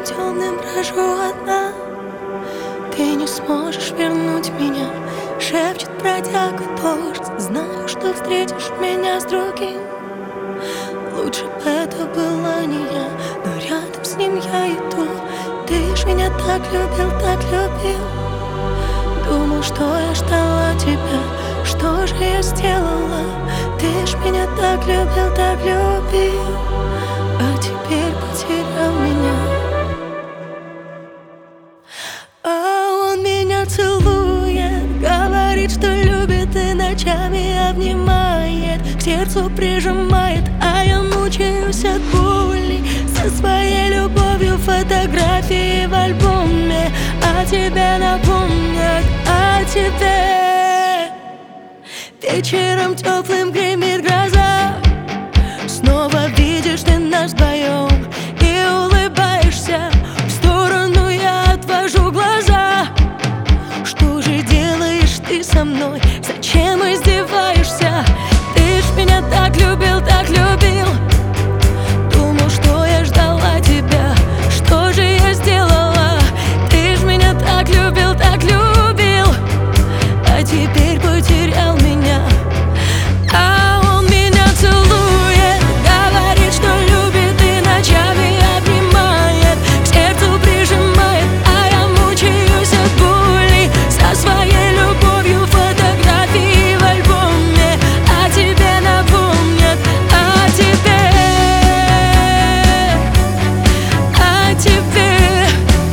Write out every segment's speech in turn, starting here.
темным брожу одна. Ты не сможешь вернуть меня, шепчет бродяга дождь. Знаю, что встретишь меня с другим. Лучше бы это была не я, но рядом с ним я иду. Ты ж меня так любил, так любил. Думал, что я ждала тебя, что же я сделала? Ты ж меня так любил, так любил, а теперь потерял меня. А он меня целует, говорит, что любит и ночами обнимает, к сердцу прижимает, а я мучаюсь от боли. Со своей любовью фотографии в альбоме о тебе напомнят, о тебе. Вечером теплым гремит гроза, снова видишь ты нас вдвоем и улыбаешься. В сторону я отвожу глаза. Что же делаешь ты со мной? Зачем издеваешься? Ты ж меня так любил, так любил. Думал, что я ждала тебя, что же я сделала? Ты ж меня так любил, так любил, а теперь потерял меня. А он меня целует, говорит, что любит и ночами обнимает, к сердцу прижимает, а я мучаюсь от боли. Со своей любовью фотографии в альбоме о тебе напомнят, о тебе, о тебе.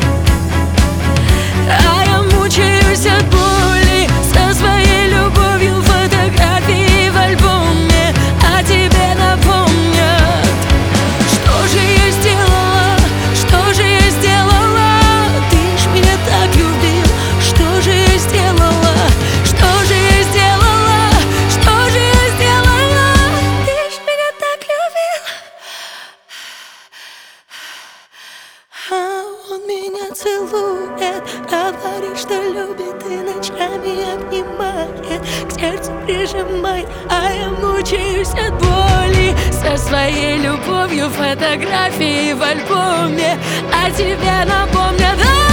А я мучаюсь от боли. Со своей любовью фотографии в альбоме о тебе напомнят. Что же я сделала? Что же я сделала? Ты ж меня так любил. Что же я сделала? Что же я сделала? Что же я сделала? Ты ж меня так любил. А он меня целует, говорит, что любит и ночами обнимает, к сердцу прижимает, а я мучаюсь от боли. Со своей любовью фотографии в альбоме о тебе напомнят.